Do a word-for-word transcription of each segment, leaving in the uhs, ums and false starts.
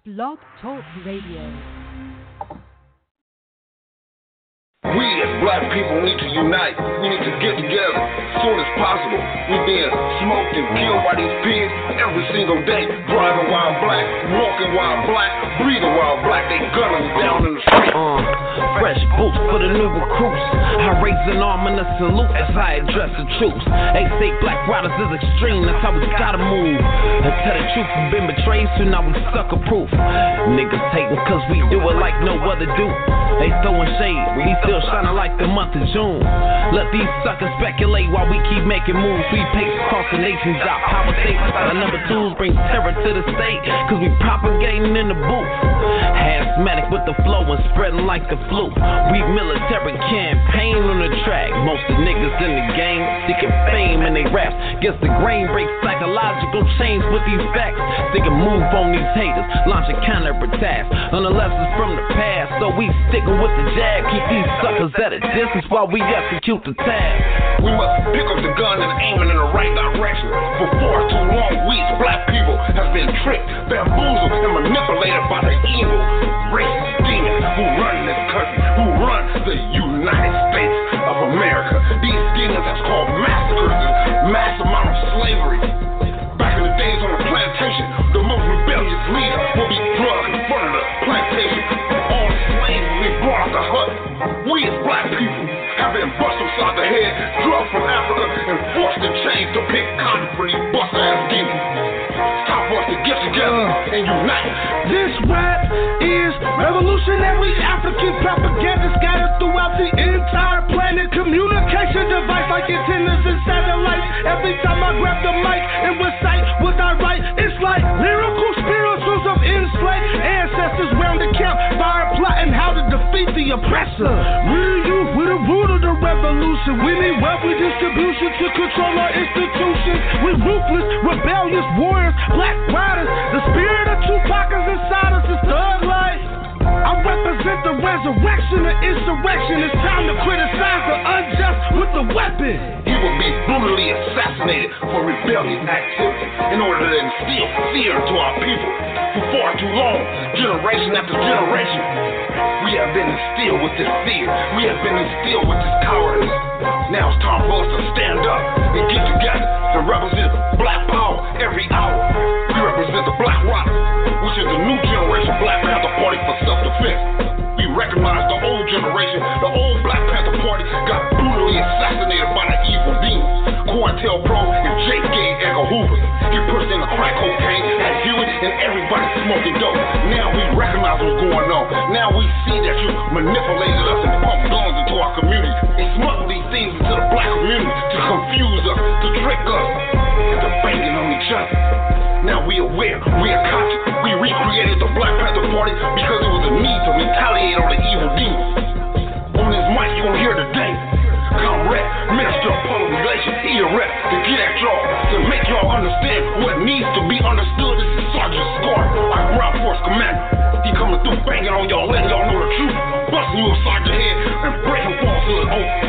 Blog Talk Radio. We as black people need to unite. We need to get together as soon as possible. We're being smoked and killed by these pigs every single day. Driving while black, walking while black, breathing while black. They gun us down in the street. Uh, fresh boots for the new recruits. I raise an arm and a salute as I address the troops. They say black riders is extreme, that's how we gotta move. And tell the truth, we've been betrayed, so now we sucker proof. Niggas hating cause we do it like no other do. They throwing shade, we still shining like the month of June. Let these suckers speculate while we keep making moves. We pace across the nation's out. Power states, our number twos bring terror to the state, cause we propagating in the booth. Asthmatic with the flow and spreading like the flu. We military campaign on the track. Most of the niggas in the game seeking fame and they raps. Guess the grain breaks psychological chains with these facts. They can move on these haters, launch a counter-attack on the lessons from the past. So we sticking with the jab, keep these suckers at a distance while we execute the task. We must pick up the gun and aim it in the right direction. For far too long, we as black people have been tricked, bamboozled, and manipulated by the evil, racist demons who run this country, who run the United States of America. These demons that's called massacres and mass amount of slavery. Back in the days on the plantation, the most rebellious leader will be drugged in front of the plantation. All the slaves will be brought out the hut. We as black people have been busted upside the head, drugged from Africa, and forced in chains to pick cotton for these bust-ass demons. It's time for us to get together and unite. This rap is revolutionary African propaganda scattered throughout the entire planet. Communication device like antennas and satellites. Every time I grab the mic and recite what I write, it's like lyrical spirituals of enslaved ancestors round the campfire plotting how to defeat the oppressor. We're youth, we're the root of the revolution. We need wealth redistribution to control our institutions. We're ruthless, rebellious warriors, black riders. The spirit of Tupac is inside us, it's thug life. I represent the resurrection of insurrection. It's time to criticize the unjust with the weapon. He will be brutally assassinated for rebellious activity in order to instill fear into our people. For far too long, generation after generation, we have been instilled with this fear. We have been instilled with this cowardice. Now it's time for us to stand up and get together and represent black power every hour. We represent the Black Rock, which is the new generation Black Panther Party for self-defense. We recognize the old generation, the old Black Panther Party got brutally assassinated by the evil demons. COINTELPRO and J. Gay Edgar Hoover. He pushed in the crack cocaine at Hewitt and everybody smoking dope. Now we recognize what's going on. Now we see that you manipulated us and pumped guns into our community and smuggled these things into the black community to confuse us, to trick us, and to banging on each other. Now we aware, we are conscious. We recreated the Black Panther Party because it was a need to retaliate on the evil demons. On this mic, you gon' hear today, Comrade, Minister of Public Relations, E-Rep, to get at y'all, to make y'all understand what needs to be understood. This is Sergeant Scar, our ground force commander. He coming through banging on y'all, letting y'all know the truth, busting you upside your head and breaking falsehood open.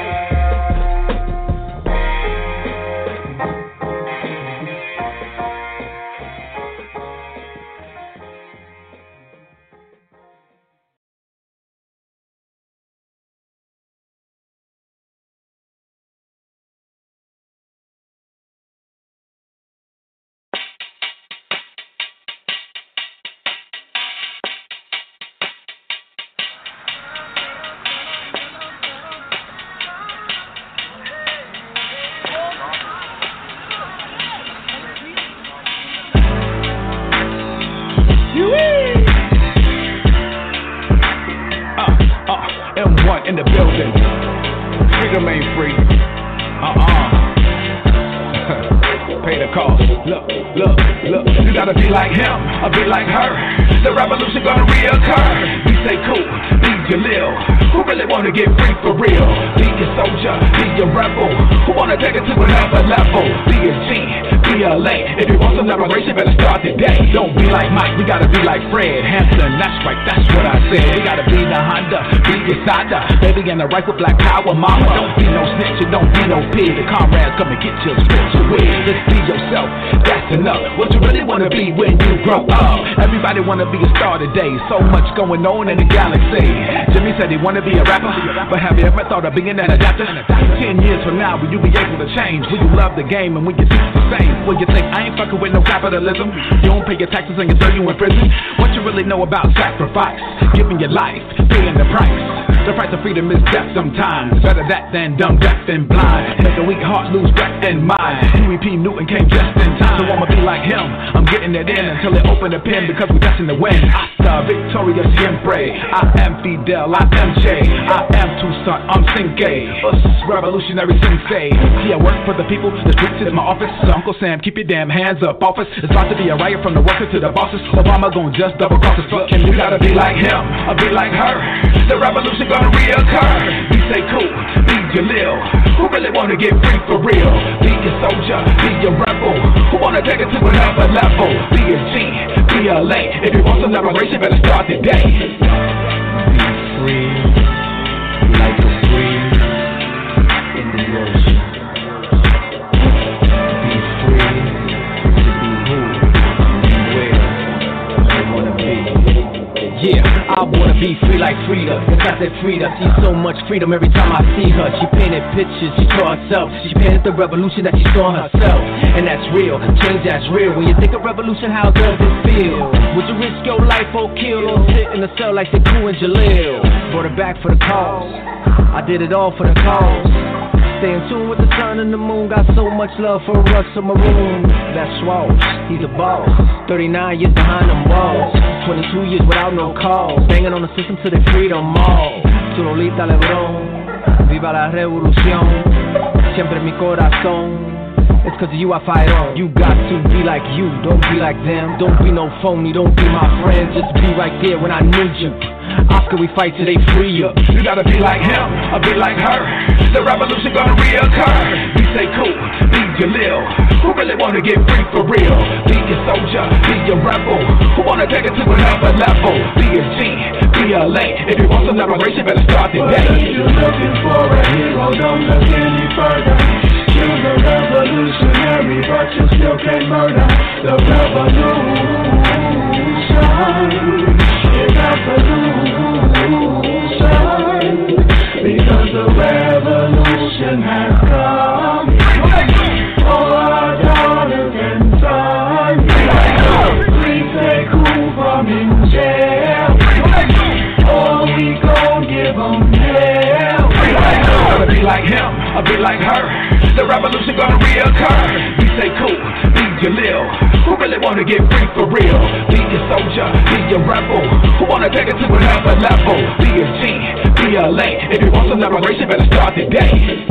In the building, freedom ain't free. Uh-uh. Pay the cost. Look, look, look. You gotta be like him, or be like her. The revolution gonna reoccur. We say cool, be your lil. Who really wanna get free for real? Be a soldier, be a rebel. Who wanna take it to another level? Be a G, be a late. If you want some liberation, better start today. Don't be like Mike, we gotta be like Fred Hampton. That's right, that's what I said. We gotta be the Honda, be your Sada. Baby in the right with black power, mama. Don't be no snitch, don't be no pig. The comrades come and get you, spit your wig. Just be yourself, that's enough. What you really wanna be when you grow up? Everybody Everybody wanna be a star today. So much going on in the galaxy. Jimmy said he wanna be a rapper, but have you ever thought of being an adapter? Ten years from now, will you be able to change? Will you love the game and will you teach the same? Will you think I ain't fucking with no capitalism? You don't pay your taxes and you throw you in prison? What you really know about sacrifice? Giving your life, paying the price. The price of freedom is death sometimes. Better that than dumb, deaf and blind. Make a weak heart lose breath and mind. Huey P. Newton came just in time. So I'ma be like him. I'm getting it in until they open the pen because we're destined to win. Hasta Victoria Siempre. I am Fidel, I am Che, I am Toussaint, I'm Cinque. Us revolutionary sensei. See, I work for the people, the streets is my office. So Uncle Sam, keep your damn hands up, office. It's about to be a riot from the workers to the bosses. Obama gon' just double cross his fuck. And you gotta be like him, or be like her. The revolution gonna reoccur. Be say cool, be Jalil. Who really wanna get free for real? Be a soldier, be a rebel. Who wanna take it to another level? Be a G, be a late. If you want some liberation, better start today. Be free, like a breeze in the ocean. Be free to be who and where you wanna be. Yeah, I wanna be free like Frida. Cause I said Frida, she's so much freedom every time I see her. She painted pictures, she saw herself. She painted the revolution that she saw herself. And that's real, change that's real. When you think of revolution, how does it feel? Would you risk your life or kill, or sit in the cell like Sekou and Jalil? Brought it back for the cause, I did it all for the cause. Stay in tune with the sun and the moon. Got so much love for us, a maroon. That's Swallow, he's a boss. Thirty-nine years behind them walls. Twenty-two years without no calls. Banging on the system till they free them all. Tu Lolita Lebron, viva la revolución. Siempre en mi corazón. It's cause of you I fight on. You got to be like you, don't be like them. Don't be no phony, don't be my friend. Just be right there when I need you. Oscar, we fight till they free you. You gotta be like him, or be like her. The revolution gonna reoccur. Be say cool, be Jalil. Who really wanna get free for real? Be a soldier, be a rebel. Who wanna take it to another level? Be a G, be a late. If you want some liberation, better start today. But if you're looking for a hero, don't look any further. You're the revolutionary, but you still can't murder. The revolution is absolution, because the revolution has come for our daughters and sons. Please take who from in jail, or we gon' give them hell. Gotta be like him, or be like her. The revolution gonna reoccur. Be say cool, be Jalil. Who really wanna get free for real? Be a soldier, be a rebel. Who wanna take it to another level? Be a G, be a late. If you want some liberation, better start today.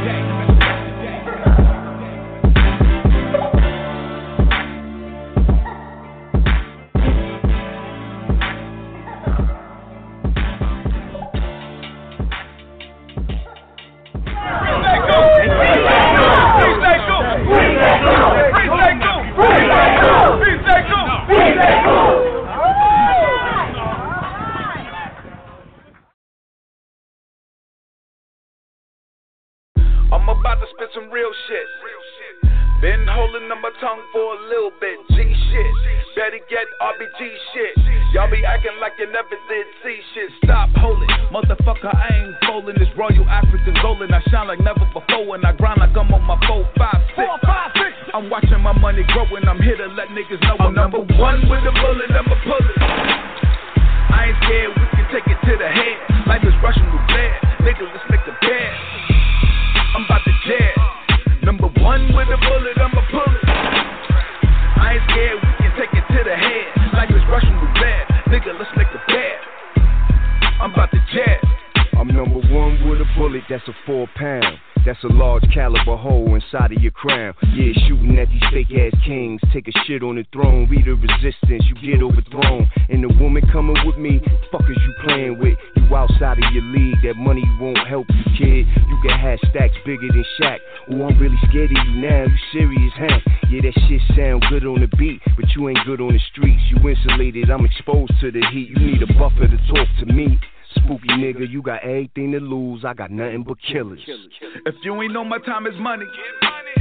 I'm about to spit some real shit. Been holding on my tongue for a little bit. G shit, better get R B G shit. Y'all be acting like you never did see shit. Stop holding, motherfucker, I ain't bowling. This Royal African golden. I shine like never before and I grind like I'm on my four, five, six. I'm watching my money grow and I'm here to let niggas know I'm number one with a bullet, I'ma pull it. I ain't scared, we can take it to the head. Life is Russian roulette, nigga, let's make the bed. I'm about to jet. Number one with a bullet, I'ma pull it. I ain't scared, we can take it to the head. Like it's Russian roulette, nigga, let's make the bet. I'm about to jet. I'm number one with a bullet, that's a four pound. That's a large caliber hole inside of your crown. Yeah, shooting at these fake ass kings. Take a shit on the throne, be the resistance, you get overthrown. And the woman coming with me, fuckers you playing with. You outside of your league, that money won't help you, kid. You can have stacks bigger than Shaq. Oh, I'm really scared of you now, you serious, huh? Yeah, that shit sound good on the beat, but you ain't good on the streets. You insulated, I'm exposed to the heat. You need a buffer to talk to me. Spooky nigga, you got everything to lose, I got nothing but killers. If you ain't know my time is money,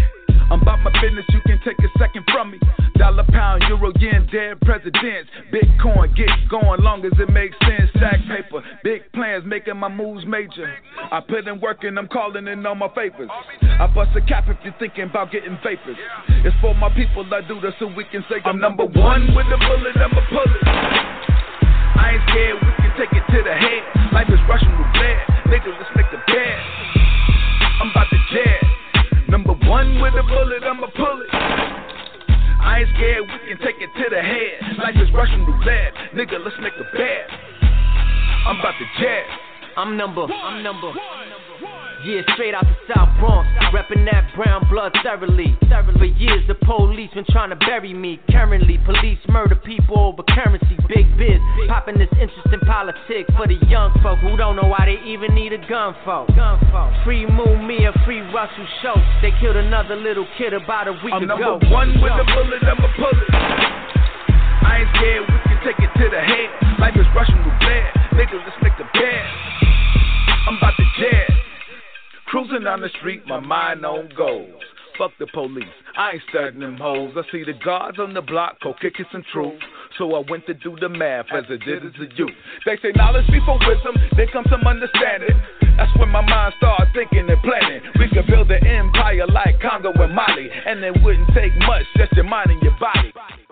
I'm about my business, you can take a second from me. Dollar, pound, euro, yen, dead presidents. Bitcoin, get going long as it makes sense. Stack paper, big plans, making my moves major. I put in work and I'm calling in all my favors. I bust a cap if you're thinking about getting vapors. It's for my people, I do this so we can say I'm number one with the bullet, I'ma pull it. I ain't scared, we can take it to the head. Life is Russian roulette, nigga, let's make the bed. I'm about to jet. Number one with the bullet, I'ma pull it. I ain't scared, we can take it to the head. Life is Russian roulette, nigga, let's make a bet. I'm about to jet. I'm number, I'm number. Yeah, straight out the South Bronx, reppin' that brown blood thoroughly. For years the police been trying to bury me. Currently, police murder people over currency. Big biz, popping this interest in politics for the young folk who don't know why they even need a gun for. Free Moon Mia, free Russell Schultz. They killed another little kid about a week I'm ago. Number one with the bullet, I'ma pull it. I ain't scared, we can take it to the head. Life is Russian roulette, nigga, let's make the bet. I'm about to jet. Cruising down the street, my mind on goals. Fuck the police, I ain't studying them hoes. I see the guards on the block, go kicking some truth. So I went to do the math as I did as a youth. They say knowledge before wisdom, then comes some understanding. That's when my mind started thinking and planning. We could build an empire like Congo and Mali, and it wouldn't take much, just your mind and your body.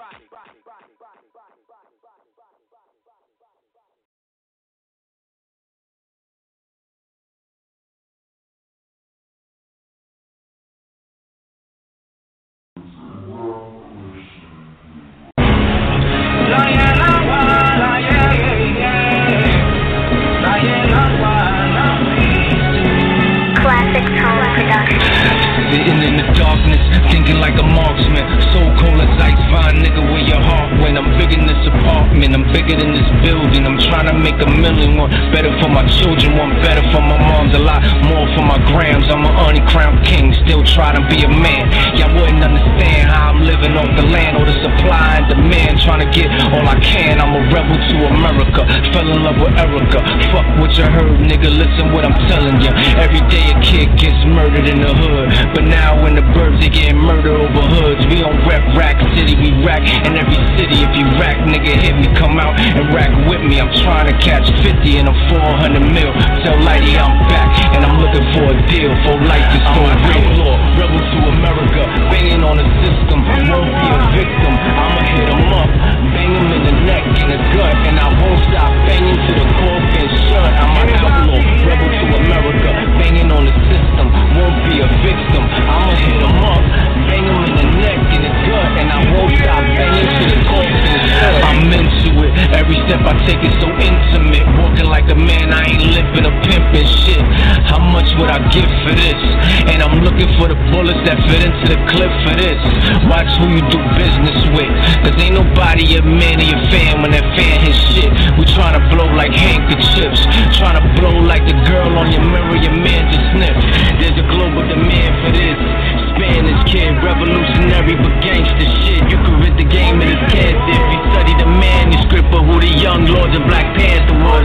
Sitting in the darkness, thinking like a marksman. So cold as ice, fine nigga, where your heart went. I'm bigger than this apartment, I'm bigger than this building. I'm trying to make a million, one better for my children, one better for my moms, a lot more for my grams. I'm an uncrowned king, still trying to be a man. Y'all wouldn't understand how I'm living off the land or the supply and demand. Trying to get all I can, I'm a rebel to America. Fell in love with Erica. Fuck what you heard, nigga, listen what I'm telling you. Every day a kid gets murdered in the hood, but now when the birds they getting murdered over hoods. We don't rep Rack City, we rack in every city. If you rack, nigga, hit me, come out and rack with me. I'm trying to catch fifty in a four hundred mil. Tell Lighty I'm back and I'm looking for a deal. For life is for real. Rebel to America, banging on the system. Won't be a victim, I'ma hit him up, bang him in the neck, in the gut, and I won't stop banging to the coffin shut. I'm an outlaw, rebel to America, banging on the system. Won't be a victim, I'ma hit him up, bang him in the neck, in the gut, and I won't stop banging to the coffin shut. I'm into it, every step I take is so intimate. Walking like a man, I ain't living a pimpin' shit. How much would I give for this? And I'm looking for the bullets that fit into the clip for this. Watch who you do business with, cause ain't nobody a man of your fan when that fan his shit. We tryna blow like handkerchiefs, tryna blow like the girl on your mirror your man just sniffed. There's a global demand for this. Spanish kid, revolutionary but gangster shit. You can read the game in his cancer if you study the manuscript of who the young lords of Black Panther was.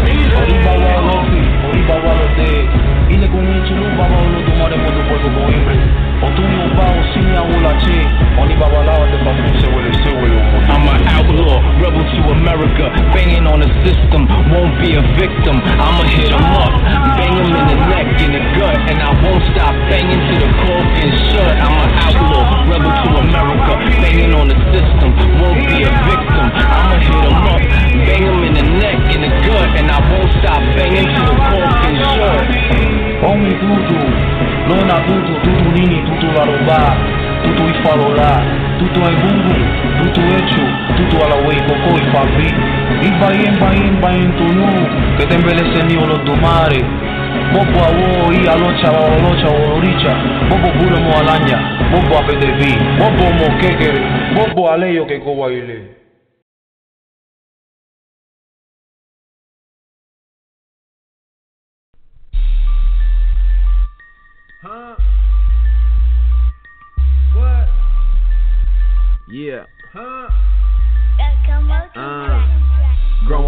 I'm an outlaw, rebel to America, banging on the system, won't be a victim. I'ma hit him up, bang him in the neck, in the gut, and I won't stop banging to the coffin shut. I'm an outlaw, rebel to America, banging on the system, won't be a victim. I'ma hit him up, bang him in the neck, in the gut, and I won't stop banging to the coffin shut. Omi tutu, lona tutu, tutu nini, tutu la roba, tutu ifalola, tutu ai bungu, tutu echu, tutu ala wei koko ifabi. Imba imba imba intunu, que te embelece ni olo do mare. Bobo awo i alocha wa olocha wa oricha, bobo bure mo alanya, bobo apedevi, bobo mo kekere, bobo aleyo ke kowa ile. Huh? What? Yeah. Huh? Uh, growing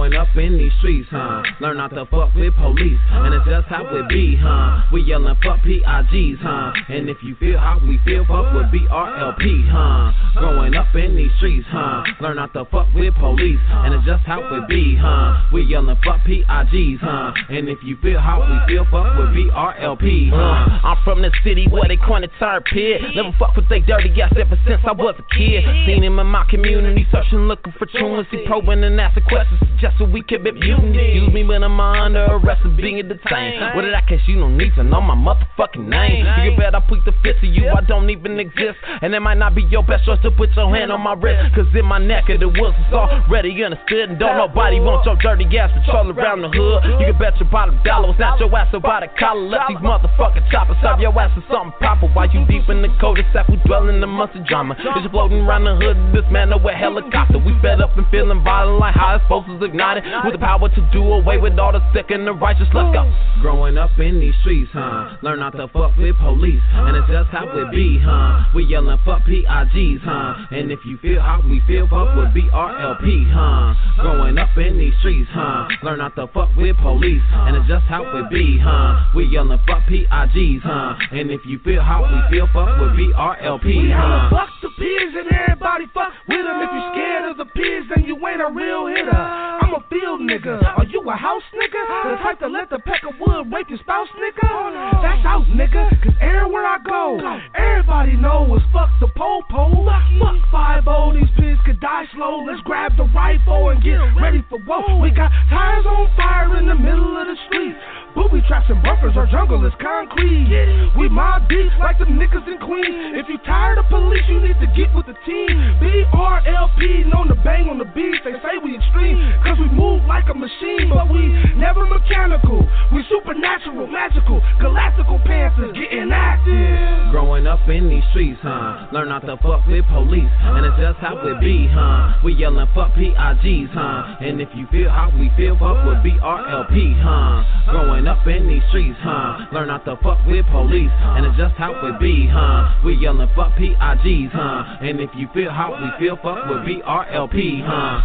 Growing up in these streets, huh? Learn not to fuck with police, and it's just how it be, huh? We yelling fuck P I Gs, huh? And if you feel how we feel, fuck with B R L P, huh? Growing up in these streets, huh? Learn not to fuck with police, and it's just how it be, huh? We yelling fuck P I Gs, huh? And if you feel how we feel, fuck with B R L P, huh? I'm from the city where they coin a tire pit. Never fuck with they dirty ass ever since I was a kid. Seen him in my community, searching, looking for truancy, probing and asking questions, suggesting we could be mutant. Excuse me when I'm under arrest and being detained. What did I catch? You don't need to know my motherfucking name. You can bet I plead the fifth to you, I don't even exist. And it might not be your best choice to put your hand on my wrist, cause in my neck of the woods it's already understood. And don't nobody want your dirty ass patrol around the hood. You can bet your bottom dollar was out your ass about a collar. Let these motherfucking choppers serve your ass with something proper. While you deep in the cul-de-sac, we dwelling amongst the drama. Is you floating around the hood, this man over a helicopter. We fed up and feeling violent like how explosives ignited, with the power to do away with all the sick and the righteous. Let's go. Growing up in these streets, huh? Learn not to fuck with police, and it's just how it be, huh? We yelling fuck P I Gs, huh? And if you feel how we feel, fuck with B R L P, huh? Growing up in these streets, huh? Learn not to fuck with police, and it's just how it be, huh? We yelling fuck P I Gs, huh? And if you feel how we feel, fuck with B R L P, huh? Fuck the pigs and everybody fuck with them. If you scared of the pigs, then you ain't a real hitter. I'm a field nigga. Are you a house nigga? The type to let the peck of wood rape your spouse, nigga? That's out, nigga. Cause everywhere I go, everybody knows fuck the po-po. Fuck five oh, these pigs could die slow. Let's grab the rifle and get ready for war. We got tires on fire in the middle of the street. Booby traps and buffers, our jungle is concrete. We mob deep like them niggas in Queens. If you tired of police, you need to get with the team. B R L P, known to bang on the beats. They say we extreme, cause we move like a machine. But we never mechanical, we supernatural, magical, galactical panthers getting active. Growing up in these streets, huh? Learn not to fuck with police, and it's just how it be, huh? We yelling fuck P I Gs, huh? And if you feel how we feel, fuck with B R L P, huh? Growing up in these streets, huh? Learn not to fuck with police, and it's just how it be, huh? We yelling fuck P I Gs, huh? And if you feel how we feel, fuck with B R L P, huh?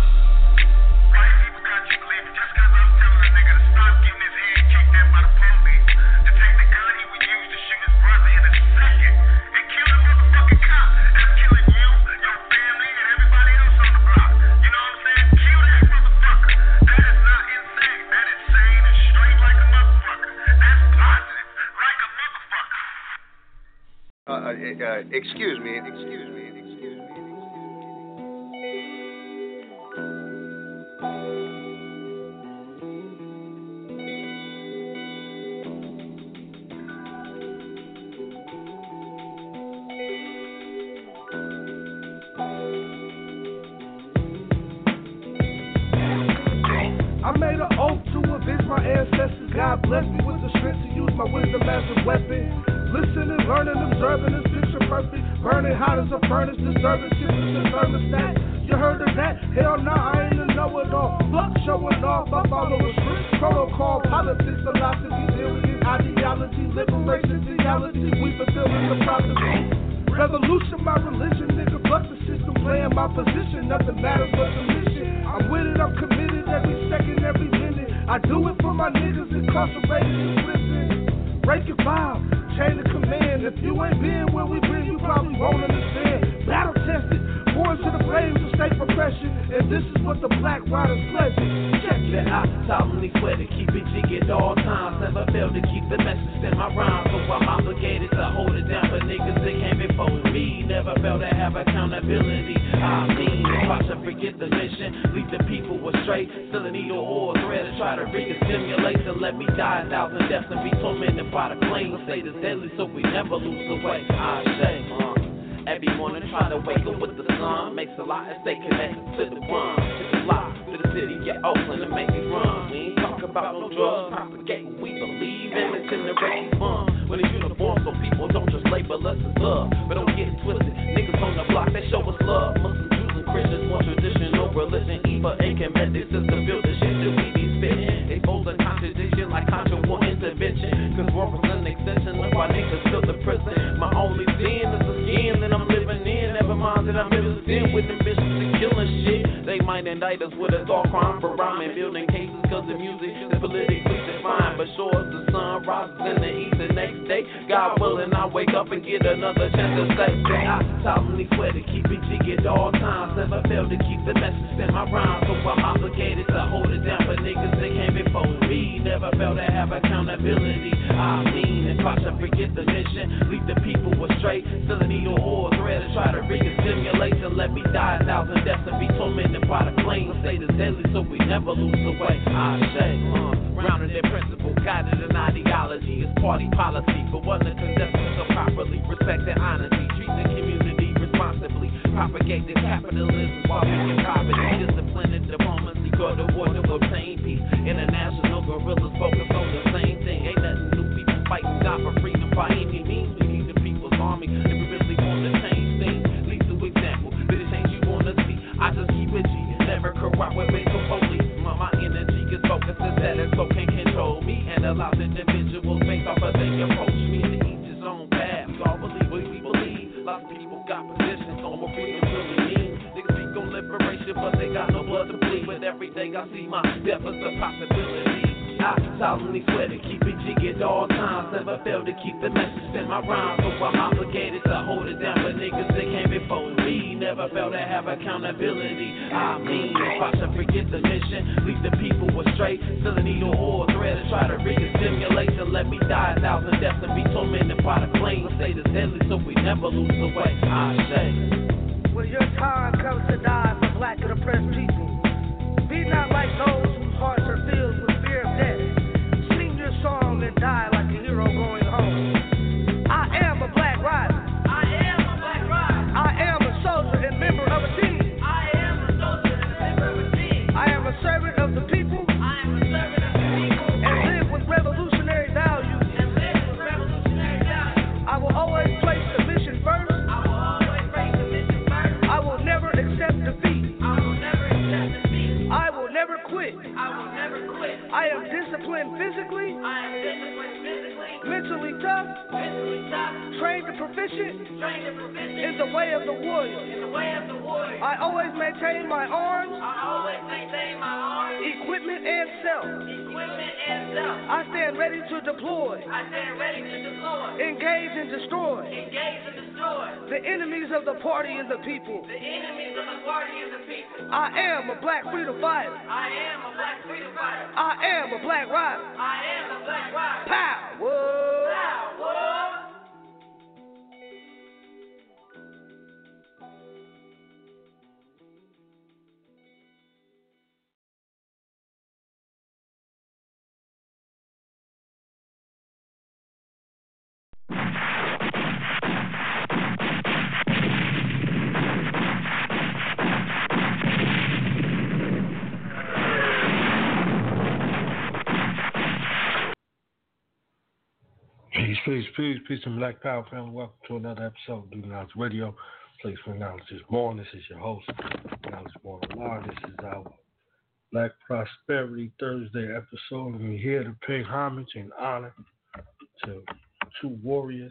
Uh, uh, uh, excuse me, excuse me, excuse me. I made an oath to avenge my ancestors. God bless me with the strength to use my wisdom as a weapon. Listening, learning, observing, this picture perfect. Burning hot as a furnace, disturbing temperature, thermostat. You heard of that? Hell nah, I ain't a know-it-all. Fuck showing off, I follow a strict protocol. Politics, philosophy, theory, ideology, liberation, theology. We fulfilling the prophecy. Revolution, my religion, nigga. Fuck the system, playing my position. Nothing matters but the mission. I'm with it, I'm committed every second, every minute. I do it for my niggas incarcerated in prison. Break your vow. Chain of command. If you ain't been where we been, you probably won't understand. Battle tested, born to the flames of state repression. And this is what the Black Riders pledge. Check that I solemnly swear to keep it jiggy at all times. Never fail to keep the message in my rhymes. So I'm obligated to hold it down for niggas that came before me. Never fail to have accountability. I mean, if I should forget the mission, lead the people astray. Still a needle or a thread to try to rig and stimulate. To let me die a thousand deaths and be tormented by the flames. Say this deadly so we never lose the way. I say, uh, every morning trying to wake up with the sun makes a lot and stay connected to the one. It's a lot to the city, get Oakland and make it run. We ain't talking about no drugs, propagating we believe in it's in the race fun. When it's uniform so people don't just label us as love. But don't get it twisted, niggas on the block they show us love. Muslims, Jews and Christians want traditional religion. Eva ain't can met this system build the shit that we be spitting. They both a contradiction like contra war intervention. Cause war was an extension of why niggas still the prison. My only sin is the skin that I'm living in. Never mind that I'm in the sin with ambitions and killing shit. They might might indict us with a thought crime for rhyming, building cases cause the music is politically defined. But sure as the sun rises in the east the next day, God willing, I wake up and get another chance to say, I solemnly swear to keep it G at all times. Never fail to keep the message in my rhymes. So I'm obligated to hold it down for niggas that came before me. Never fail to have accountability. I mean, if I should forget the mission, leave the people astray. Still a needle or a thread to try to re-stimulate to let me die a thousand deaths and be tormented by the claims. Say the deadly so we never lose the way. I say, uh, grounded in principle, guided in ideology. It's party policy, but one that conducts so properly. Respect and honesty, treat the community responsibly. Propagate this capitalism while being poverty. Discipline and diplomacy, go to war to obtain peace. International guerrillas focus on the same thing. Ain't nothing new, people fighting God for freedom by any means. We need the people's army if we really want to change things. Lead the example, be the change you want to see. I just keep it G, never corrupt with some police. My, my energy is focused and that it so can control me. And allows individuals based off of they approach me to each his own path. We all believe what we believe. Lots of people got positions on what freedom really means. Niggas speak on liberation, but they got no blood to bleed. But every day I see my death as a possibility. I solemnly swear to keep it G at all times. Never fail to keep the message in my rhymes. So I'm obligated to hold it down for niggas that came before me. Never fail to have accountability. I mean, if I should forget the mission, leave the people astray. Still a needle or a thread to try to re-stimulate to let me die a thousand deaths and be tormented by the claims. Say the deadly so we never lose the way. I say, when your time comes to die for black and oppressed people, be not like those whose hearts are filled with fear of death. Sing your song and die like a hero going home. I am a black rider. I am a black rider. I am a soldier and member of a team. I am a soldier and a member of a team. I am a servant of the people. I am a servant of the people. And live with revolutionary values. And live with revolutionary values. I will always place the mission first. I will always place the mission first. I will never accept defeat. I will never accept defeat. I will never quit. I will never quit. I am disciplined physically. I am disciplined physically. Mentally tough. Mentally tough. Trained and proficient. Trained and proficient. In the way of the warrior. In the way of the warrior. I always maintain my arms. I always maintain my arms. Equipment and self. Equipment and self. I stand ready to deploy. I stand ready to deploy. Engage and destroy. Engage and destroy. The enemies of the party and the people. The enemies of the party and the people. I am a black freedom fighter. I am a black freedom fighter. I am a black rider. I am a black rider. Power. Power. Peace, peace, peace, peace, and Black Power family. Welcome to another episode of Do Knowledge Radio, place where knowledge is born. This is your host, Knowledge Born Alive. This is our Black Prosperity Thursday episode, and we're here to pay homage and honor to two warriors,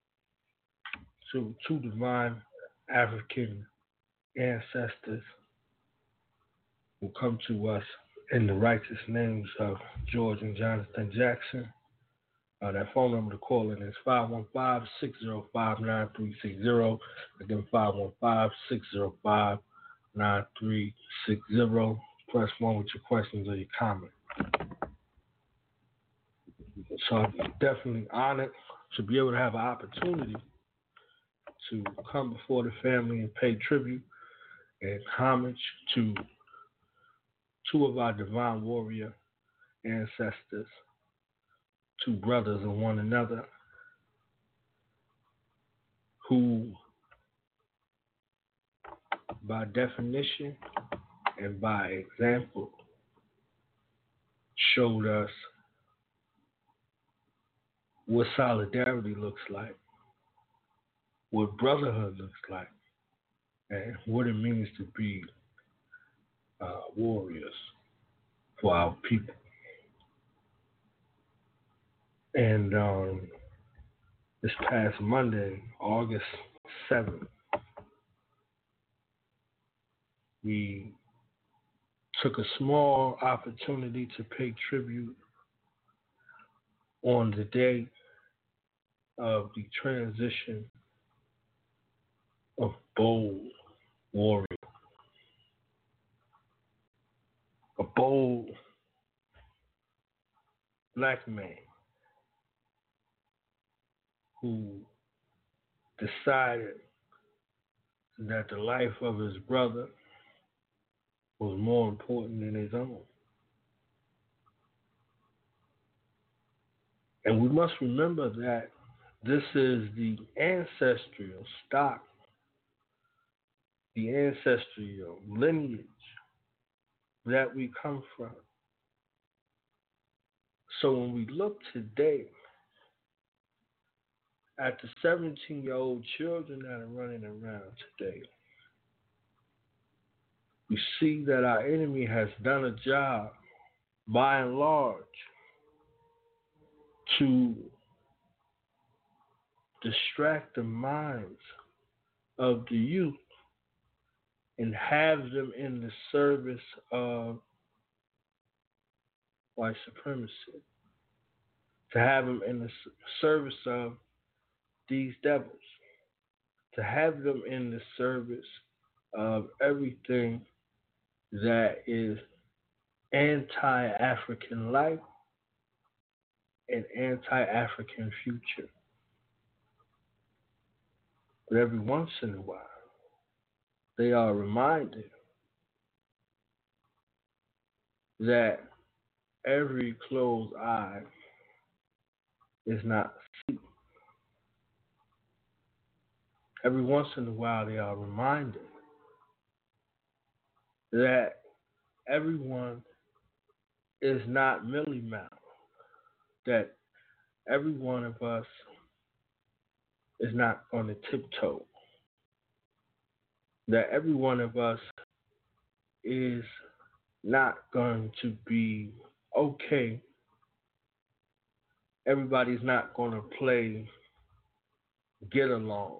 to two divine African ancestors who come to us in the righteous names of George and Jonathan Jackson. Uh, that phone number to call in is five one five, six zero five, nine three six zero. Again, five one five, six zero five, nine three six zero. Press one with your questions or your comments. So I'm definitely honored to be able to have an opportunity to come before the family and pay tribute and homage to two of our divine warrior ancestors, two brothers of one another, who, by definition and by example, showed us what solidarity looks like, what brotherhood looks like, and what it means to be uh, warriors for our people. And um, this past Monday, August seventh, we took a small opportunity to pay tribute on the day of the transition of bold warrior. A bold black man who decided that the life of his brother was more important than his own. And we must remember that this is the ancestral stock, the ancestral lineage that we come from. So when we look today at the seventeen-year-old children that are running around today, we see that our enemy has done a job, by and large, to distract the minds of the youth and have them in the service of white supremacy, to have them in the service of these devils, to have them in the service of everything that is anti-African life and anti-African future. But every once in a while, they are reminded that every closed eye is not seen. Every once in a while, they are reminded that everyone is not Millie Mouth, that every one of us is not on the tiptoe, that every one of us is not going to be okay. Everybody's not going to play get along.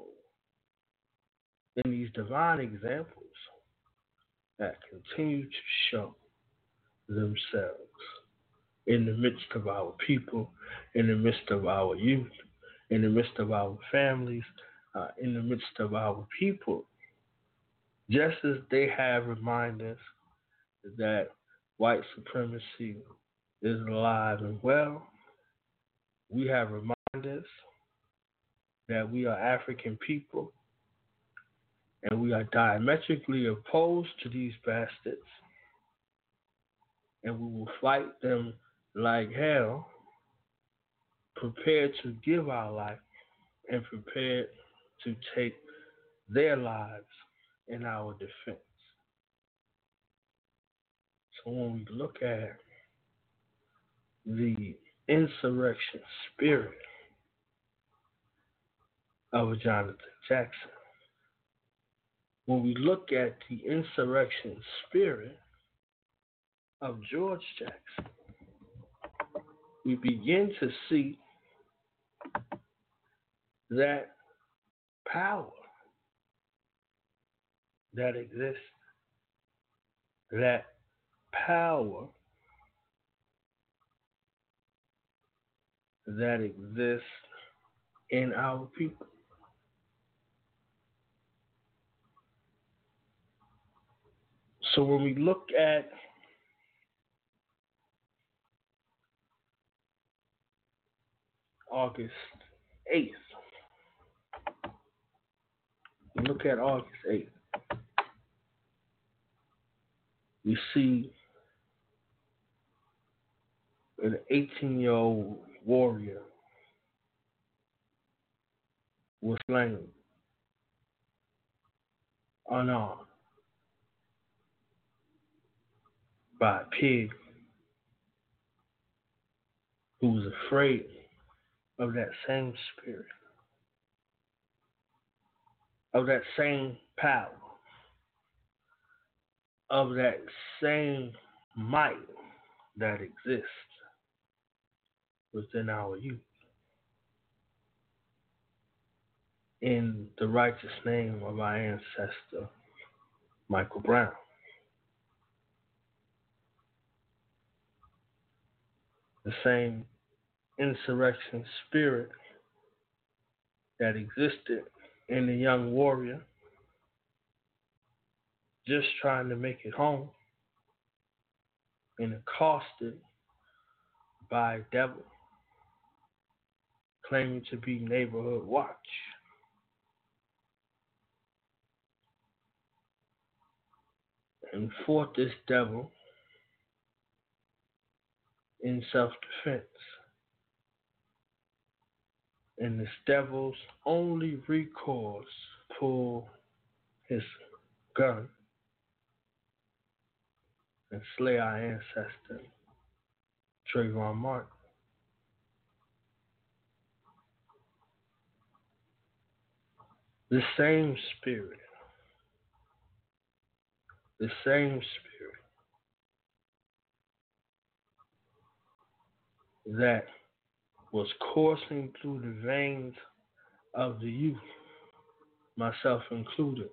In these divine examples that continue to show themselves in the midst of our people, in the midst of our youth, in the midst of our families, uh, in the midst of our people, just as they have reminded us that white supremacy is alive and well, we have reminded us that we are African people and we are diametrically opposed to these bastards, and we will fight them like hell, prepared to give our life and prepared to take their lives in our defense. So when we look at the insurrection spirit of Jonathan Jackson, when we look at the insurrection spirit of George Jackson, we begin to see that power that exists, that power that exists in our people. So when we look at August eighth, we look at August eighth, we see an eighteen-year-old warrior was slain unarmed by a pig who was afraid of that same spirit, of that same power, of that same might that exists within our youth. In the righteous name of our ancestor, Michael Brown. the same insurrection spirit that existed in the young warrior just trying to make it home and accosted by a devil claiming to be neighborhood watch. And fought this devil in self-defense. And this devil's only recourse, pull his gun and slay our ancestor, Trayvon Martin. The same spirit, the same spirit that was coursing through the veins of the youth, myself included,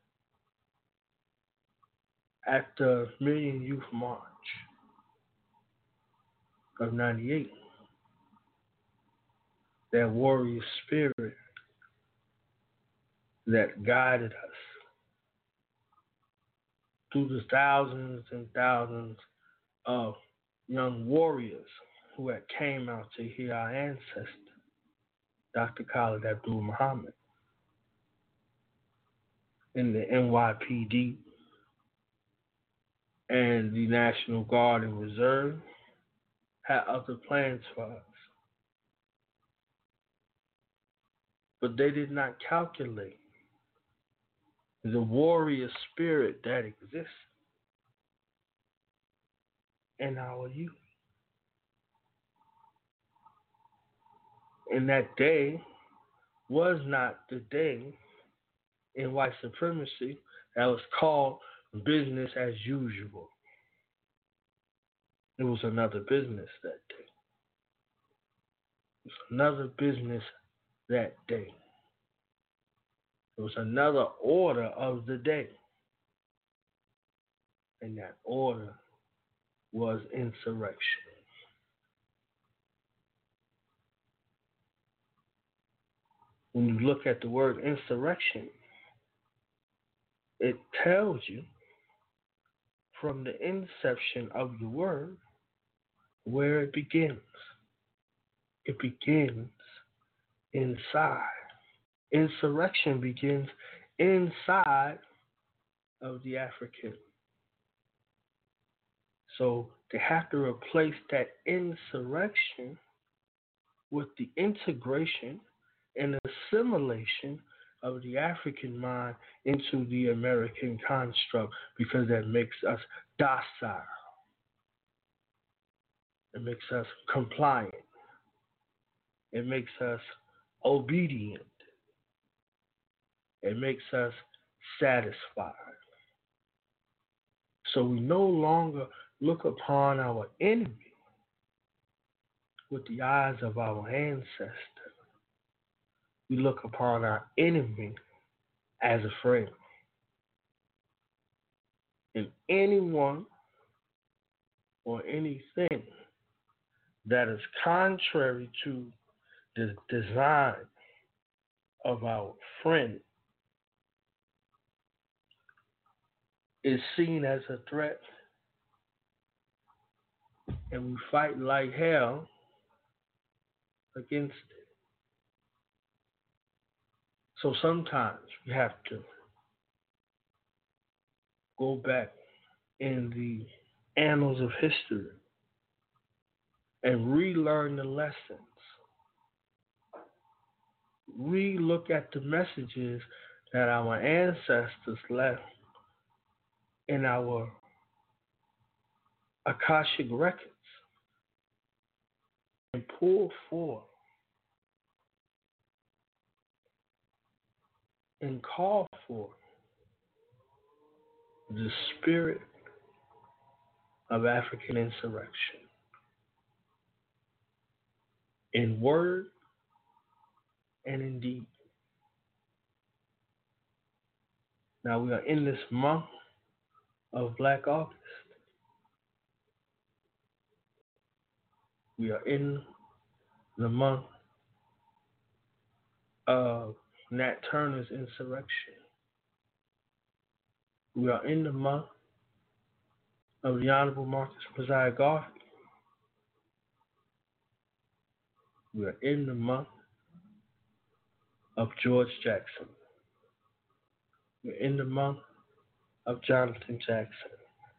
at the Million Youth March of ninety-eight. That warrior spirit that guided us through the thousands and thousands of young warriors who had came out to hear our ancestor, Doctor Khalid Abdul Muhammad, in the N Y P D and the National Guard and Reserve had other plans for us. But they did not calculate the warrior spirit that exists in our youth. And that day was not the day in white supremacy that was called business as usual. It was another business that day. It was another business that day. It was another order of the day. And that order was insurrection. When you look at the word insurrection, it tells you from the inception of the word where it begins. It begins inside. Insurrection begins inside of the African. So they have to replace that insurrection with the integration and assimilation of the African mind into the American construct, because that makes us docile. It makes us compliant. It makes us obedient. It makes us satisfied. So we no longer look upon our enemy with the eyes of our ancestor. We look upon our enemy as a friend. And anyone or anything that is contrary to the design of our friend is seen as a threat, and we fight like hell against it. So sometimes we have to go back in the annals of history and relearn the lessons. Re-look at the messages that our ancestors left in our Akashic records and pull forth and call for the spirit of African insurrection in word and in deed. Now we are in this month of Black August. We are in the month of Nat Turner's insurrection. We are in the month of the Honorable Marcus Mosiah Garvey. We are in the month of George Jackson. We're in the month of Jonathan Jackson.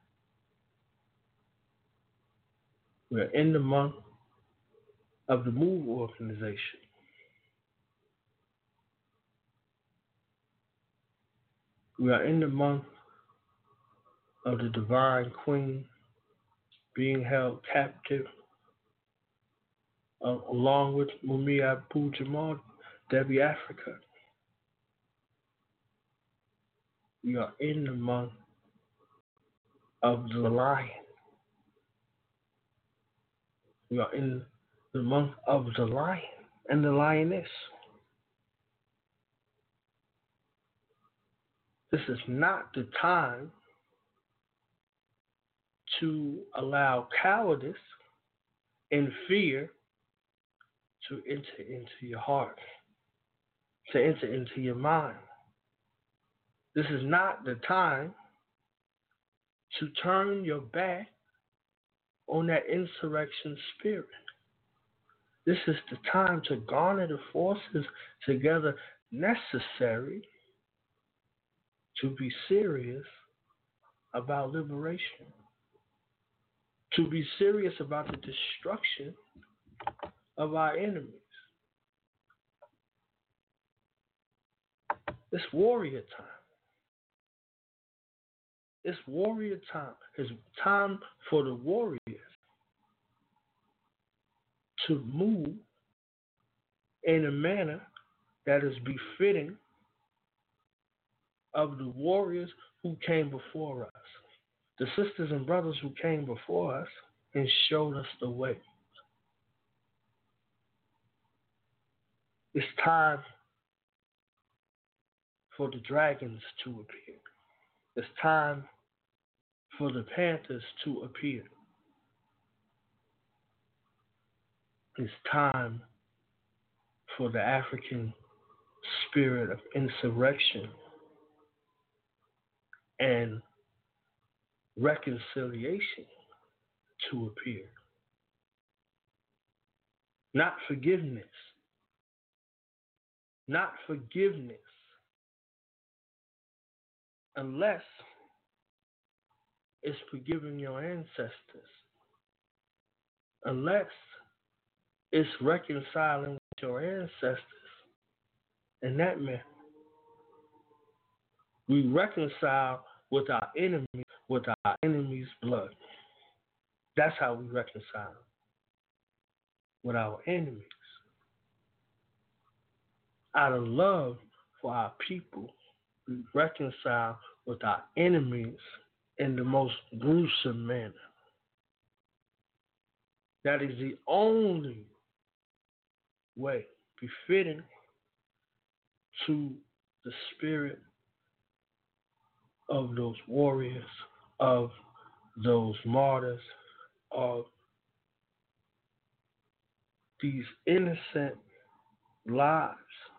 We're in the month of the MOVE organization. We are in the month of the Divine Queen being held captive uh, along with Mumia Abu-Jamal, Debbie Africa. We are in the month of the lion. We are in the month of the lion and the lioness. This is not the time to allow cowardice and fear to enter into your heart, to enter into your mind. This is not the time to turn your back on that insurrection spirit. This is the time to garner the forces together necessary to be serious about liberation, to be serious about the destruction of our enemies. It's warrior time. It's warrior time. It's time for the warriors to move in a manner that is befitting of the warriors who came before us, the sisters and brothers who came before us and showed us the way. It's time for the dragons to appear. It's time for the panthers to appear. It's time for the African spirit of insurrection and reconciliation to appear. Not forgiveness. Not forgiveness. Unless it's forgiving your ancestors. Unless it's reconciling with your ancestors. In that manner, we reconcile with our enemy, with our enemy's blood. That's how we reconcile with our enemies. Out of love for our people, we reconcile with our enemies in the most gruesome manner. That is the only way befitting to the spirit of those warriors, of those martyrs, of these innocent lives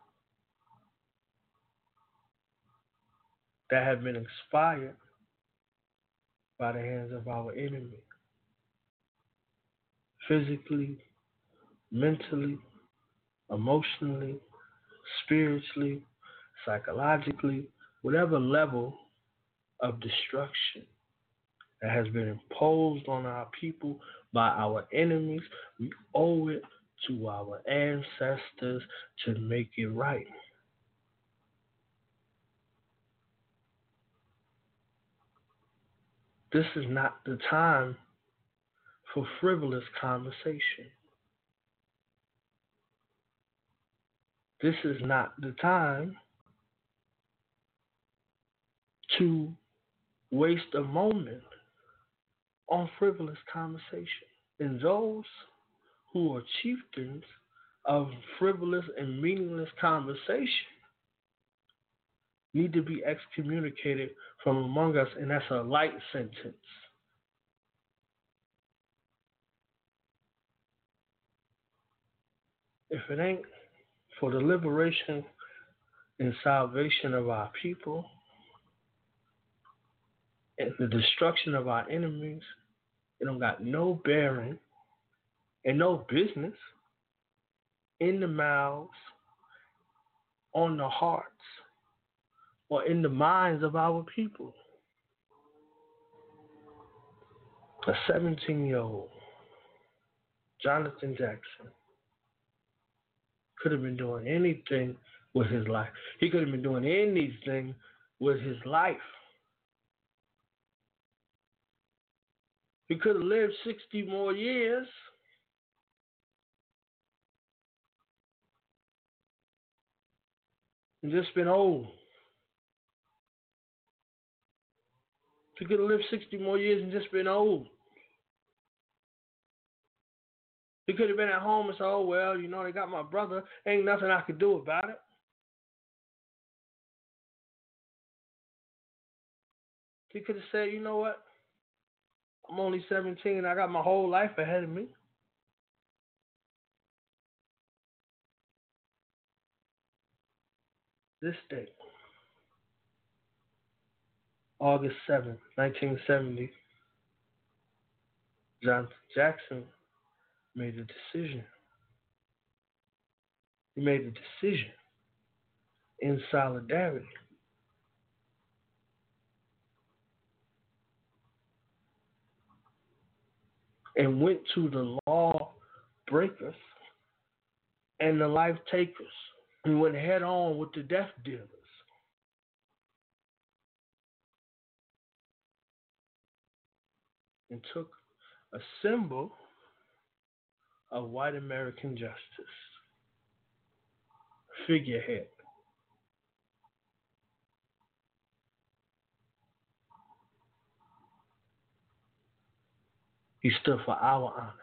that have been expired by the hands of our enemy. Physically, mentally, emotionally, spiritually, psychologically, whatever level of destruction that has been imposed on our people by our enemies, we owe it to our ancestors to make it right. This is not the time for frivolous conversation. This is not the time to waste a moment on frivolous conversation. And those who are chieftains of frivolous and meaningless conversation need to be excommunicated from among us, and that's a light sentence. if it ain't for the liberation and salvation of our people and the destruction of our enemies, it don't got no bearing and no business in the mouths, on the hearts, or in the minds of our people. A seventeen-year-old, Jonathan Jackson, could have been doing anything with his life. He could have been doing anything with his life. He could have lived sixty more years. And just been old. He could have lived sixty more years and just been old. He could have been at home and said, oh, well, you know, they got my brother. Ain't nothing I could do about it. He could have said, you know what? I'm only seventeen. I got my whole life ahead of me. This day, August seventh, nineteen seventy, Jonathan Jackson made a decision. He made a decision in solidarity. And went to the law breakers and the life takers. And went head on with the death dealers. And took a symbol of white American justice. Figurehead. He stood for our honor.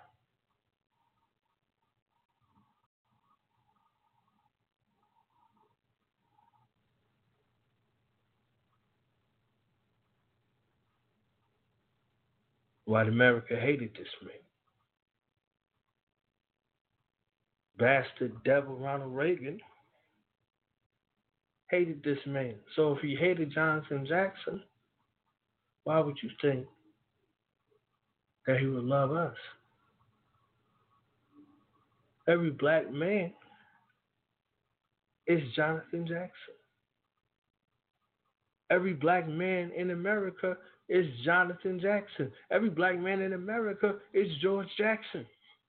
White America hated this man. Bastard devil Ronald Reagan hated this man. So if he hated Jonathan Jackson, why would you think that he would love us? Every black man is Jonathan Jackson. Every black man in America is Jonathan Jackson. Every black man in America is George Jackson.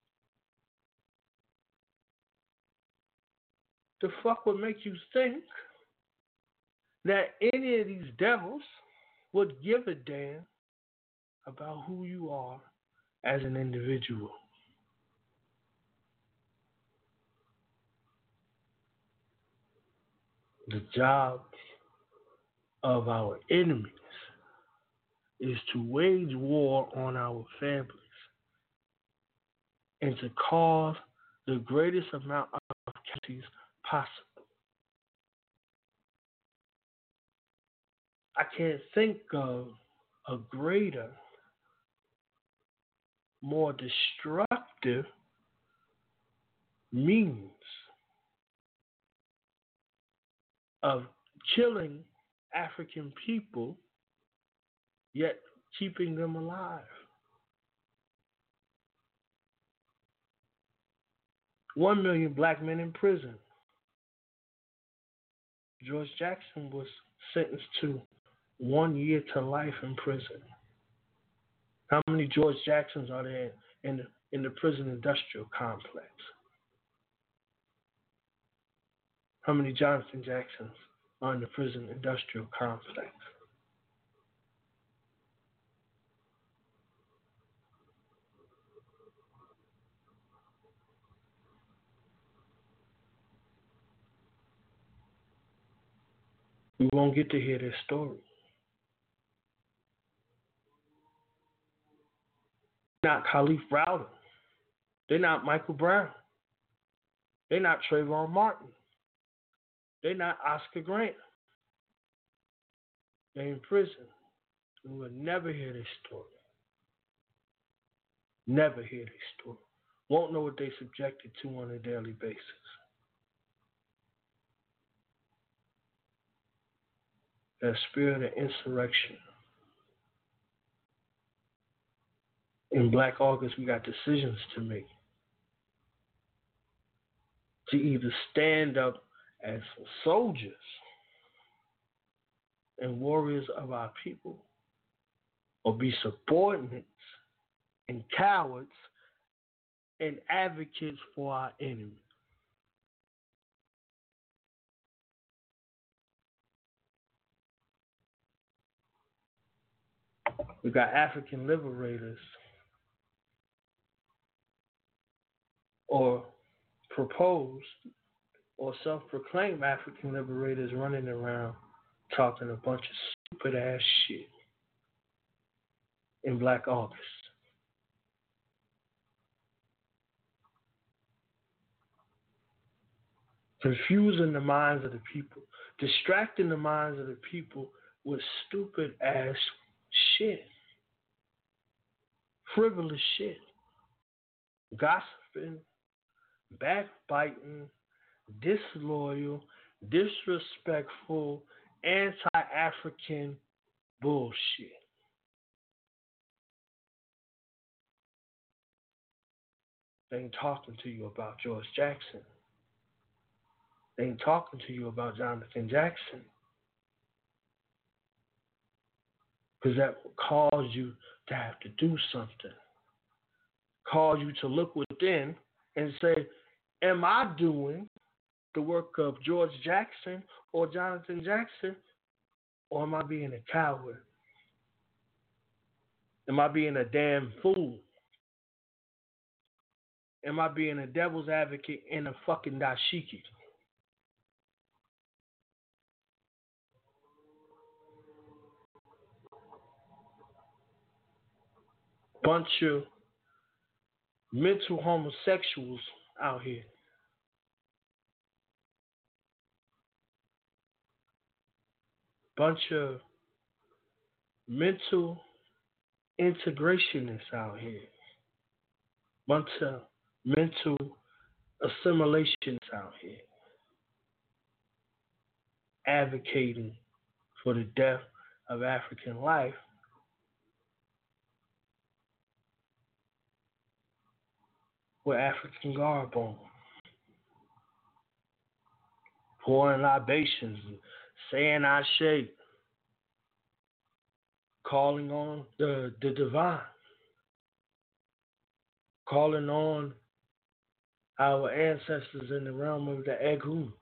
The fuck would make you think that any of these devils would give a damn about who you are as an individual? The job of our enemies is to wage war on our families and to cause the greatest amount of casualties possible. I can't think of a greater, more destructive means of killing African people, yet keeping them alive. One million black men in prison. George Jackson was sentenced to one year to life in prison. How many George Jacksons are there in the, in the prison industrial complex? How many Jonathan Jacksons are in the prison industrial complex? We won't get to hear their story. They're not Khalif Browder. They're not Michael Brown. They're not Trayvon Martin. They're not Oscar Grant. They're in prison. We will never hear their story. Never hear their story. won't know what they're subjected to on a daily basis. That spirit of insurrection. In Black August, we got decisions to make. To either stand up as soldiers and warriors of our people, or be subordinates and cowards and advocates for our enemies. We got African liberators or proposed or self-proclaimed African liberators running around talking a bunch of stupid ass shit in Black August. Confusing the minds of the people, distracting the minds of the people with stupid ass shit, frivolous shit, gossiping, backbiting, disloyal, disrespectful, anti-African bullshit. They ain't talking to you about George Jackson. They ain't talking to you about Jonathan Jackson. Because that will cause you to have to do something. Cause you to look within and say, am I doing the work of George Jackson or Jonathan Jackson, or am I being a coward? Am I being a damn fool? Am I being a devil's advocate and a fucking dashiki? Bunch of mental homosexuals out here. Bunch of mental integrationists out here. Bunch of mental assimilations out here. Advocating for the death of African life. With African garb on, pouring libations, saying I shake, calling on the, the divine, calling on our ancestors in the realm of the Eghu.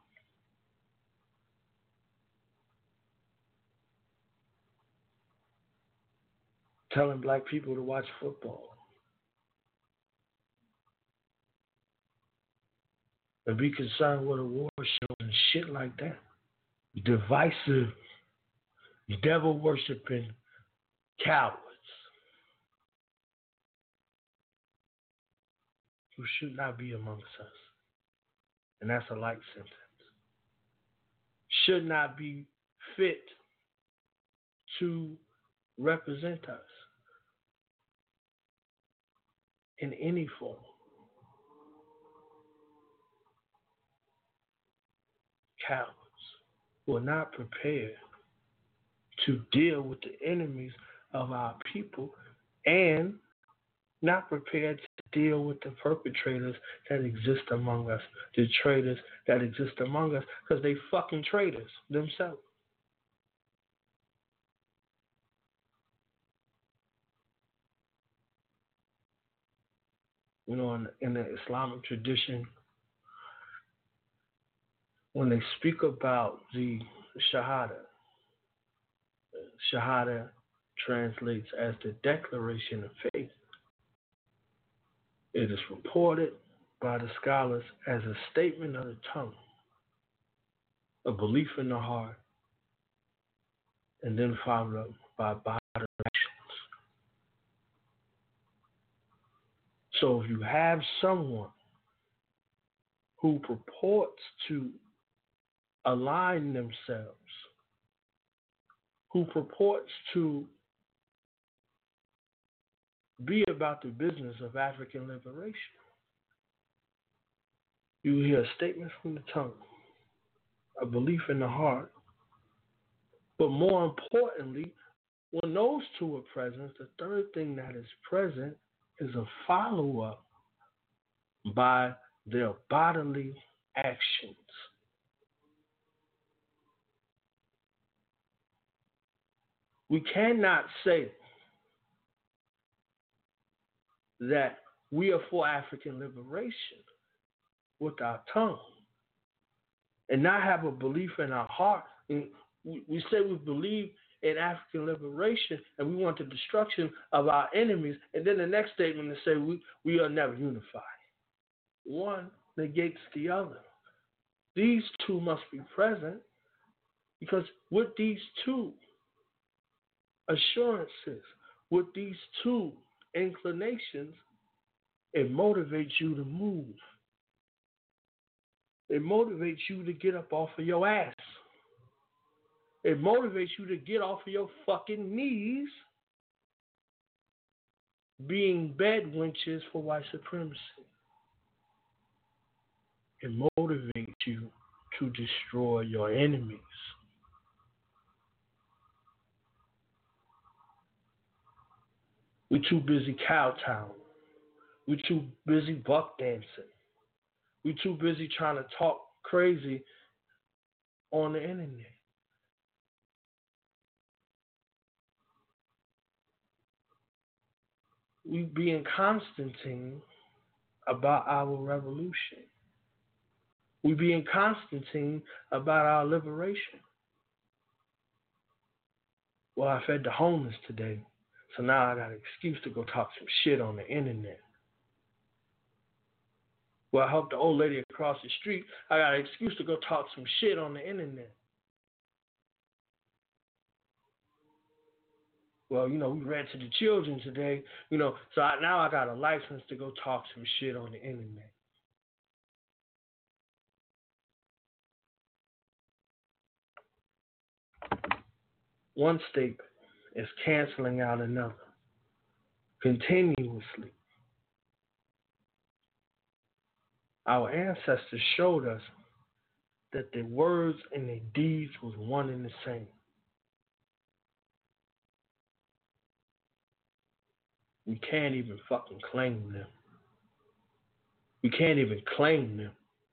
Telling black people to watch football. And be concerned with award shows and shit like that. Divisive, devil worshiping cowards who should not be amongst us. And that's a life sentence. Should not be fit to represent us in any form. Cowards who are not prepared to deal with the enemies of our people and not prepared to deal with the perpetrators that exist among us, the traitors that exist among us, because they fucking traitors themselves. You know, in, in the Islamic tradition, when they speak about the Shahada, Shahada translates as the declaration of faith. It is reported by the scholars as a statement of the tongue, a belief in the heart, and then followed up by bodily actions. So if you have someone who purports to align themselves, who purports to be about the business of African liberation, You hear a statement from the tongue, a belief in the heart. But more importantly, when those two are present, the third thing that is present is a follow-up by their bodily actions. We cannot say that we are for African liberation with our tongue and not have a belief in our heart. And we, we say we believe in African liberation and we want the destruction of our enemies, and then the next statement is say we, we are never unified. One negates the other. These two must be present, because with these two assurances, with these two inclinations, it motivates you to move. It motivates you to get up off of your ass. It motivates you to get off of your fucking knees being bed wenches for white supremacy. It motivates you to destroy your enemies. We're too busy kowtowing. We're too busy buck dancing. We're too busy trying to talk crazy on the internet. We being Constantine about our revolution. We being Constantine about our liberation. Well, I fed the homeless today, so now I got an excuse to go talk some shit on the internet. Well, I helped the old lady across the street, I got an excuse to go talk some shit on the internet. Well, you know, we read to the children today, you know, so I, now I got a license to go talk some shit on the internet. One statement is canceling out another continuously. Our ancestors showed us that their words and their deeds was one and the same. We can't even fucking claim them. We can't even claim them.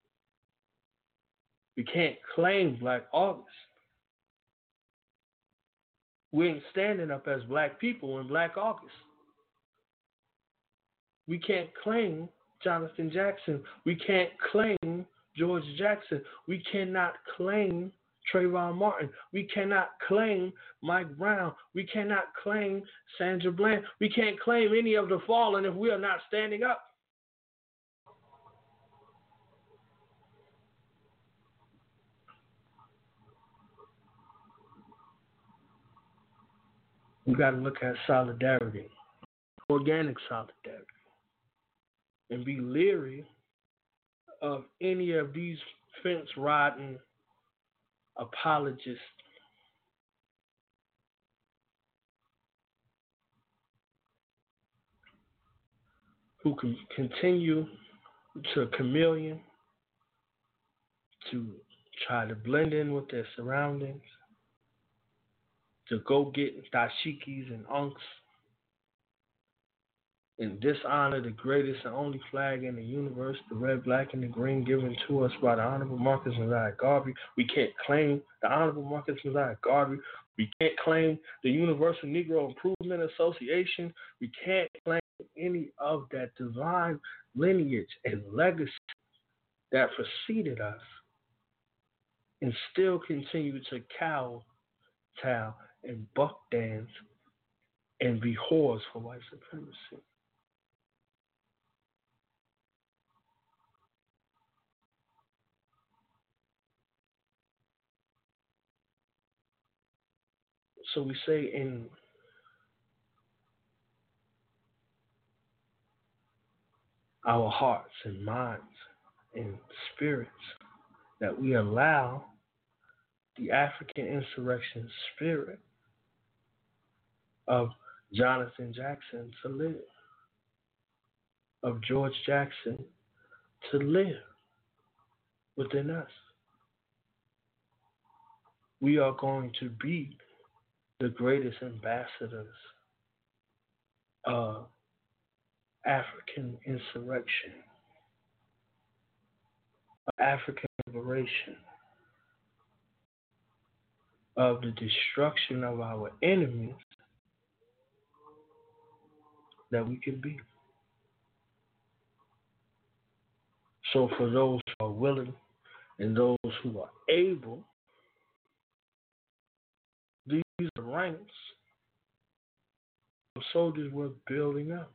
We can't claim Black August. We ain't standing up as black people in Black August. We can't claim Jonathan Jackson. We can't claim George Jackson. We cannot claim Trayvon Martin. We cannot claim Mike Brown. We cannot claim Sandra Bland. We can't claim any of the fallen if we are not standing up. We got to look at solidarity, organic solidarity, and be leery of any of these fence-riding apologists who can continue to chameleon, to try to blend in with their surroundings, to go get dashikis and unks and dishonor the greatest and only flag in the universe, the red, black, and the green, given to us by the Honorable Marcus Mosiah Garvey. We can't claim the Honorable Marcus Mosiah Garvey. We can't claim the Universal Negro Improvement Association. We can't claim any of that divine lineage and legacy that preceded us and still continue to kowtow and buck dance and be whores for white supremacy. So we say in our hearts and minds and spirits that we allow the African insurrection spirit of Jonathan Jackson to live, of George Jackson to live. within us. We are going to be the greatest ambassadors of African insurrection, of African liberation, of the destruction of our enemies that we can be. So for those who are willing and those who are able, these are ranks of soldiers we're building up.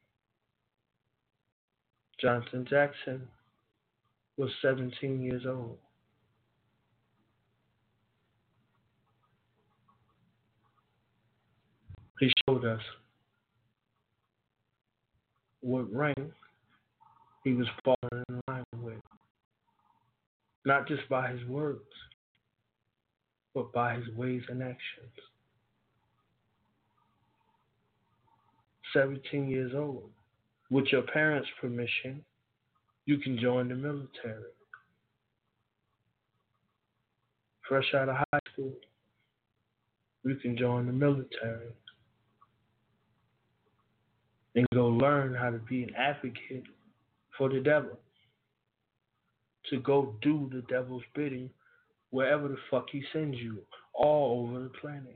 Johnson Jackson was seventeen years old. He showed us what rank he was falling in line with, not just by his words, but by his ways and actions. seventeen years old. With your parents' permission, you can join the military. Fresh out of high school, you can join the military and go learn how to be an advocate for the devil, to go do the devil's bidding wherever the fuck he sends you, all over the planet.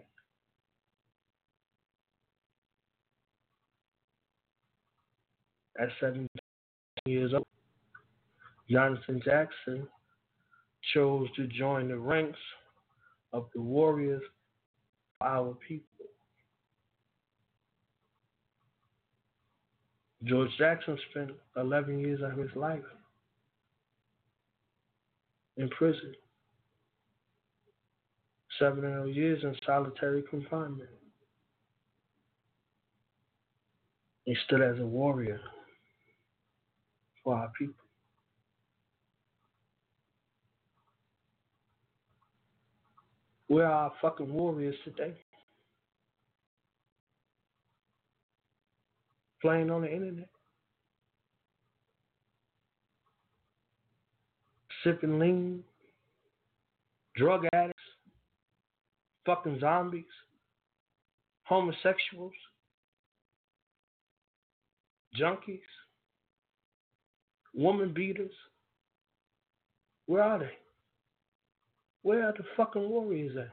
At seventeen years old, Johnson Jackson chose to join the ranks of the warriors of our people. George Jackson spent eleven years of his life in prison. Seven of those years in solitary confinement. He stood as a warrior for our people. Where are our fucking warriors today? Playing on the internet. Sipping lean. Drug addicts. Fucking zombies. Homosexuals. Junkies. Woman beaters. Where are they? Where are the fucking warriors at?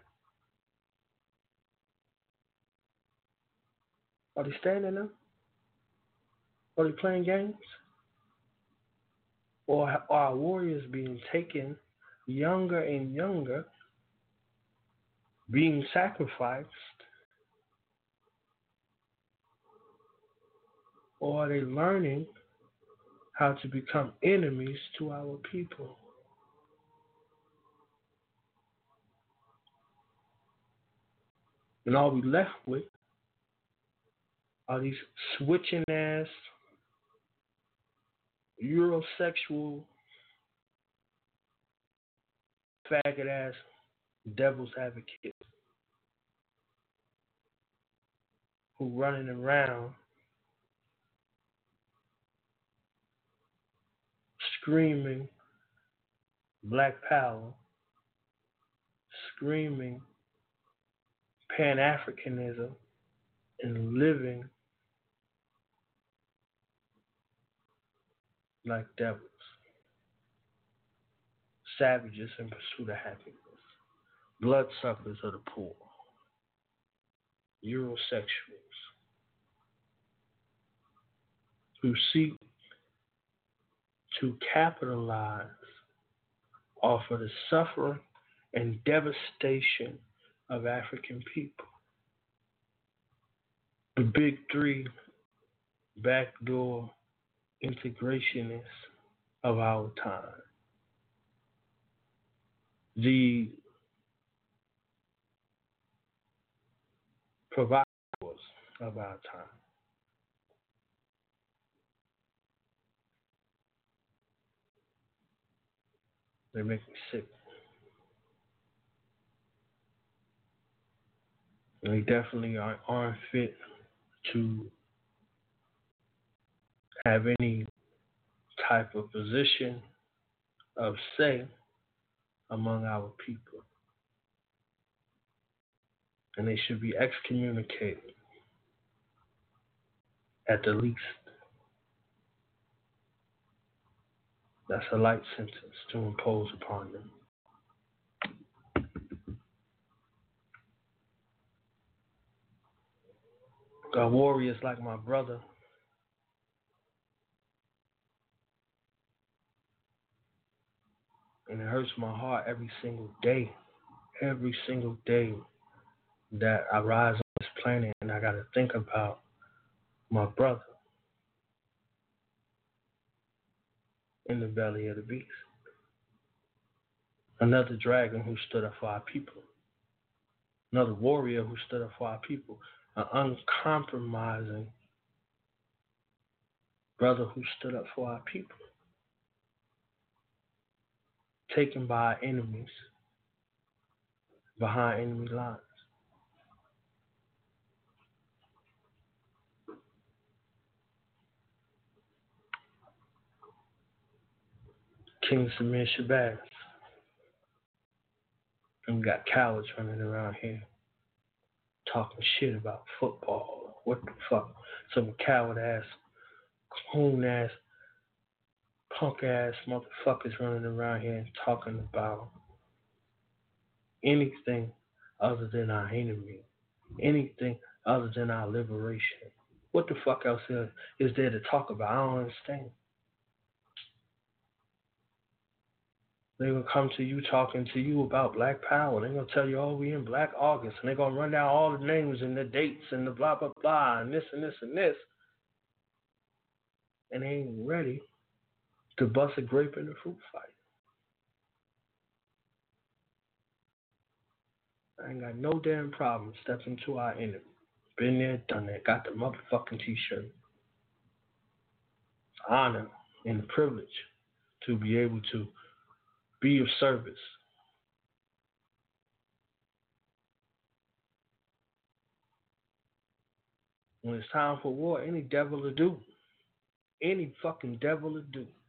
Are they standing up? Are they playing games? Or are our warriors being taken younger and younger, being sacrificed? Or are they learning how to become enemies to our people? And all we left with are these switching ass, Eurosexual, faggot ass devil's advocates who running around screaming Black Power, screaming Pan-Africanism, and living like devils, savages in pursuit of happiness, bloodsuckers of the poor, Eurosexuals who seek to capitalize off of the suffering and devastation of African people. The big three backdoor integrationists of our time. The providers of our time. They make me sick. They definitely are, aren't fit to have any type of position of say among our people. And they should be excommunicated at the least. That's a light sentence to impose upon them. Got warriors like my brother. And it hurts my heart every single day, every single day that I rise on this planet and I got to think about my brother in the belly of the beast. Another dragon who stood up for our people. Another warrior who stood up for our people. An uncompromising brother who stood up for our people. Taken by our enemies, behind enemy lines. King Samir Shabazz. And we got cowards running around here talking shit about football. What the fuck? Some coward ass, coon ass, punk ass motherfuckers running around here and talking about anything other than our enemy, anything other than our liberation. What the fuck else is, is there to talk about? I don't understand. They're going to come to you talking to you about Black Power. They're going to tell you, oh, we in Black August. And they're going to run down all the names and the dates and the blah, blah, blah, and this and this and this. And they ain't ready to bust a grape in a fruit fight. I ain't got no damn problem stepping to our enemy. Been there, done that. Got the motherfucking t-shirt. It's an honor and a privilege to be able to be of service. When it's time for war, any devil will do. Any fucking devil will do.